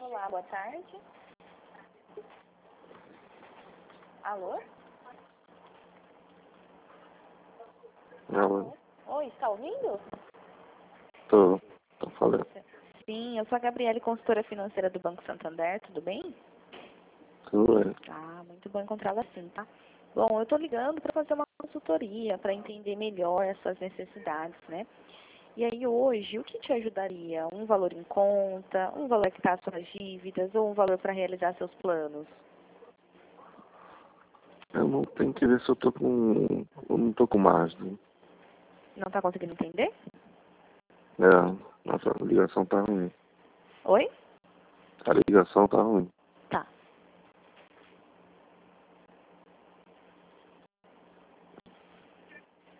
Olá, boa tarde. Alô? Alô? Oi, está ouvindo? Tô falando. Sim, eu sou a Gabriele, consultora financeira do Banco Santander, tudo bem? Tudo bem. Ah, muito bom encontrá-la assim, tá? Bom, eu estou ligando para fazer uma consultoria, para entender melhor as suas necessidades, né? E aí hoje, o que te ajudaria? Um valor em conta, um valor que está as suas dívidas ou um valor para realizar seus planos? Eu não tenho que ver se eu tô com. Eu não tô com margem. Não está conseguindo entender? É, nossa ligação tá ruim. Oi? A ligação tá ruim.